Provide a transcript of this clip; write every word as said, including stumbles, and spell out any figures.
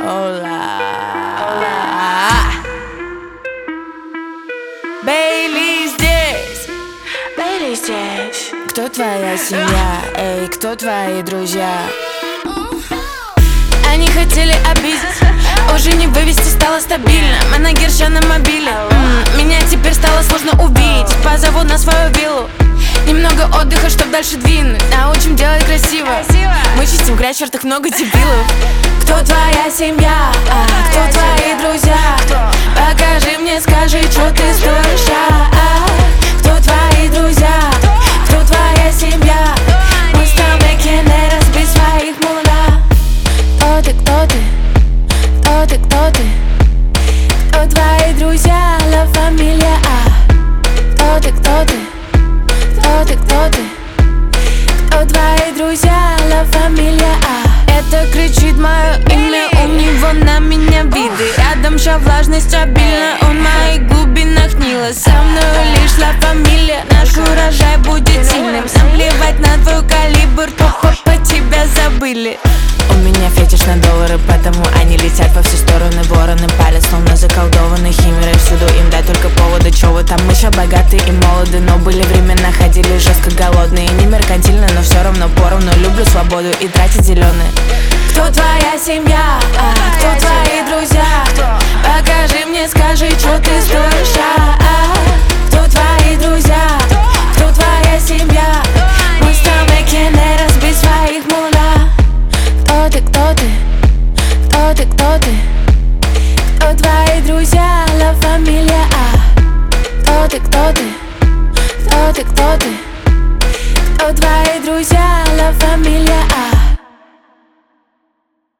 Ола. Бейли здесь, Бейли здесь. кто твоя семья, эй, кто твои друзья? Они хотели обидеть, уже не вывести стало стабильно. Менеджерша на мобиле, М, меня теперь стало сложно увидеть. Позову на свою виллу, немного отдыха, чтоб дальше двинуть. Научим делать красиво, мы чистим грязь, чертых много дебилов. Кто твоя семья, а кто твои друзья? Покажи мне, скажи, что ты стоишь, а, а? Кто твои друзья, кто твоя семья? Мы с тобой не разбить своих мула. Кто ты, кто ты, кто ты, кто ты? Кто твои друзья, ла фамилия, а? Кто ты, кто ты, кто ты, кто ты? Кто твои друзья, ла фамилия, а? Это кричит мое имя, у него на меня виды. Рядом ща влажность стабильна, он в моих глубинах Нила. Со мной лишь ла фамилия, наш урожай будет сильным. Нам плевать на твой калибр, по тебя забыли. У меня фетиш на доллары, потому они летят во все стороны. Вороны палят, словно заколдованные химеры. Всюду им дай только повода, чё вы там? Мы ща богатые и молоды, но были времена, ходили жестко голодные. Не меркантильно, но все равно поровну. Люблю свободу и тратить зеленые. Кто твоя семья, а кто твои друзья? Покажи мне, скажи, что ты стоишь, а, а? Кто твои друзья, кто твоя семья? Мы с тобой не разбить своих мула. Кто ты, кто ты, кто ты, кто ты? Кто твои друзья, ла фамилия, а? Кто ты, кто ты, кто ты, кто ты? Кто твои друзья, ла фамилия, а?